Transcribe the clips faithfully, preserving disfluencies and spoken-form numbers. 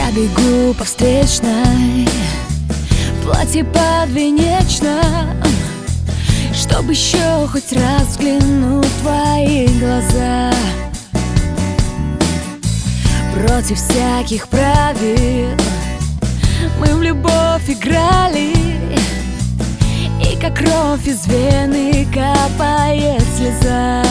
Я бегу по встречной, в платье подвенечном, чтобы еще хоть раз взглянуть в твои глаза. Против всяких правил мы в любовь играли, и как кровь из вены капает слеза.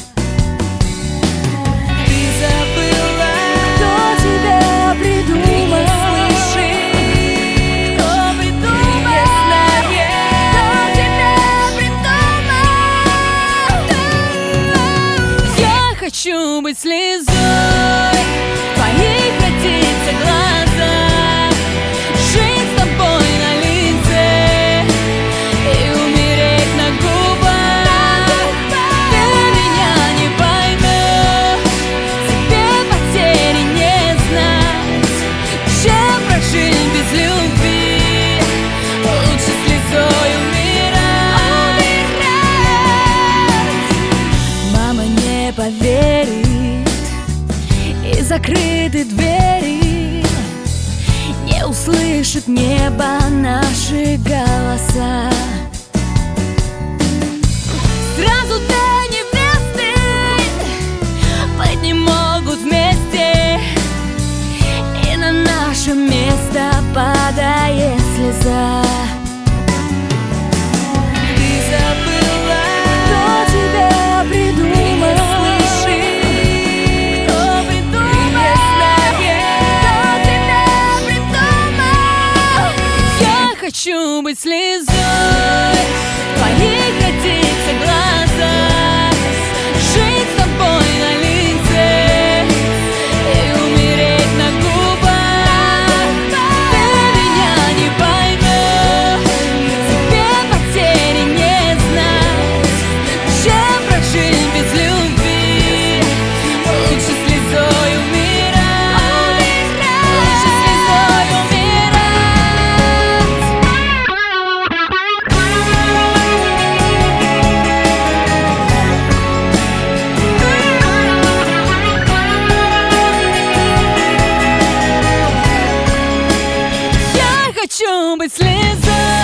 Хочу быть слезой в твоих родится глазах, жить с тобой на лице и умереть на губах. Ты меня не поймешь, тебе потери не знать, чем прожить без любви, лучше слезой умирать. Мама не поверит, и закрыты двери не услышит небо наши голоса. Сразу две невесты быть не могут вместе, и на наше место падает слеза. Хочу быть слезой в твоих родится глазах, жить с тобой на лице и умереть на губах. Ты меня не поймешь, тебе потери не знать, чем прожить без любви, лучше слезой умирать, лучше слезой умирать. Хочу быть слезой.